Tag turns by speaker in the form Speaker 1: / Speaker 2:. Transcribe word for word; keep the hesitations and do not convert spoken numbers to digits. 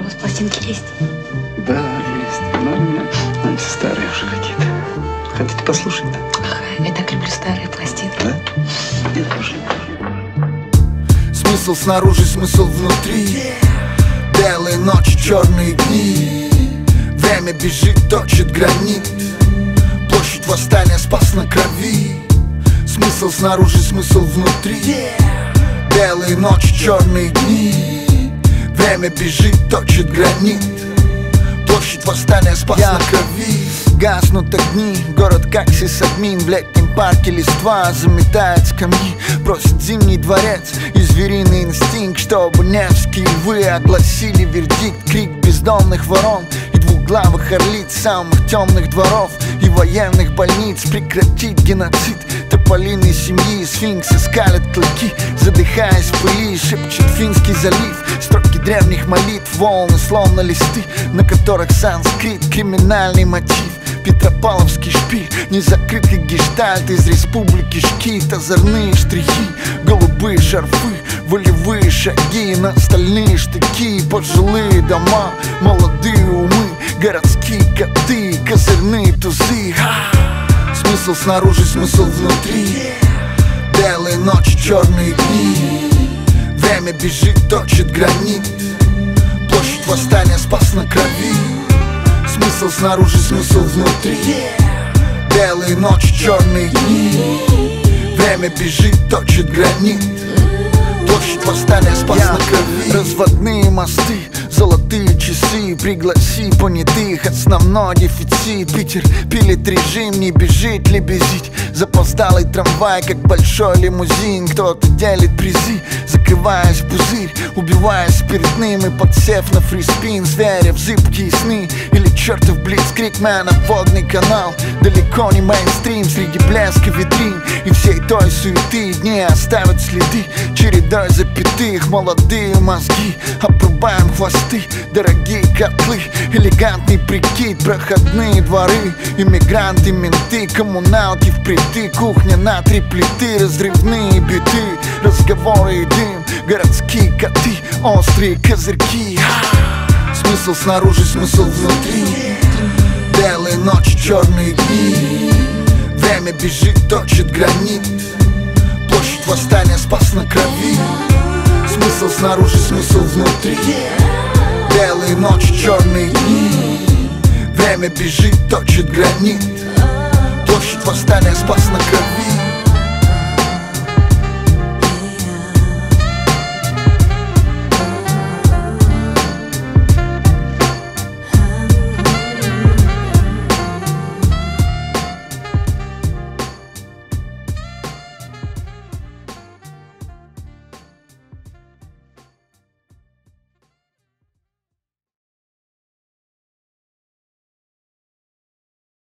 Speaker 1: вас пластинки есть?
Speaker 2: Да, есть. Но у меня, знаете, старые уже какие-то. Хотите послушать, да?
Speaker 1: Ага, я так люблю старые пластинки.
Speaker 2: Да? Я тоже.
Speaker 3: Смысл снаружи, смысл внутри. Белые ночи, черные дни. Время бежит, точит гранит. Площадь восстания, спас на крови. Смысл снаружи, смысл внутри. Белые ночи, черные дни. Время бежит, точит гранит. Площадь восстания, спас Я. на крови. Гаснут огни, город как сисадмин. В летнем парке листва заметает скамьи. Просит зимний дворец и звериный инстинкт, чтобы невские львы огласили вердикт. Крик бездомных ворон и двухглавых орлиц самых темных дворов и военных больниц. Прекратить геноцид тополиной семьи. Сфинксы скалят клыки, задыхаясь в пыли. Шепчет Финский залив, строки древних молитв. Волны словно листы, на которых санскрит. Криминальный мотив, Петропавловский шпиль, незакрытый гештальт из республики Шкит. Озорные штрихи, голубые шарфы, волевые шаги на стальные штыки. Пожилые дома, молодые умы, городские коты, козырные тузы. Смысл снаружи, смысл внутри. Белые ночи, черные дни. Время бежит, точит гранит. Площадь восстания, спас на крови. Смысл снаружи, смысл внутри. Белые ночи, черные дни. Время бежит, точит гранит. Площадь восстания, спас Я. на крови. Разводные мосты, золотые часы. Пригласи понятых, основной дефицит. Питер пилит режим, не бежит лебезить. Запоздалый трамвай, как большой лимузин. Кто-то делит призы, закрываясь в пузырь, убиваясь спиртным и подсев на фриспин. Зверя в зыбкие сны или чертов блицкрик мэна. Водный канал, далеко не мейнстрим. Среди блеска витрин и всей той суеты дни оставят следы чередой запятых. Молодые мозги, обрубаем хвосты. Дорогие котлы, элегантный прикид. Проходные дворы, иммигранты, менты, коммуналки впритык. Кухня на три плиты, разрывные биты, разговоры и дым, городские коты, острые козырьки. Смысл снаружи, смысл внутри. Белые ночи, черные дни. Время бежит, точит гранит. Площадь восстания, спас на крови. Смысл снаружи, смысл внутри. Белые ночи, черные дни. Время бежит, точит гранит. Площадь восстания, спас на крови.